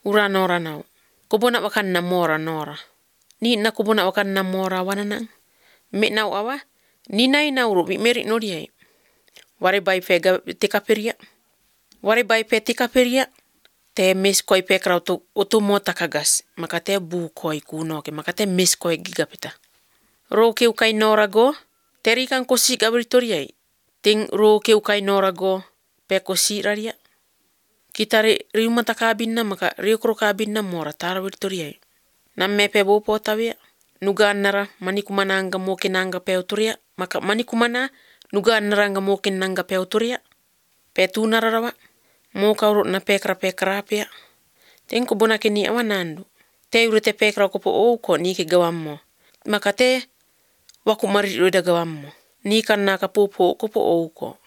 Ura nora nau. Kobona wakan na mora nora. Ni na kobona wakan na mora wananang. Me nau awa. Ni nai nauro mi meri noriai. Ware bai pe tika peria. Ware bai pe tika peria. Te mes koi pe kra oto mota kagas. Maka te bu koi kunoke. Maka te mes koi gigapita. Ro keu kai nora go. Teri kan kosi gabritoriai. Ting ro keu kai nora go. Pe kosi raria. Kita riu mata kabinna maka riu kro kabinna mora tara vitoriai. Namme pe bo potavia. Nuga nara manikumana anga mokin anga pe autoria. Maka manikumana nuga nara anga mokin anga pe autoria. Pe tu nara rawa. Moka urut na pekra pia. Ten kobona ke ni awa nandu. Te urete pekra kopo ouko ni ke gawammo. Maka te waku mari ruida gawammo. Ni kan naka popo kopo ouko.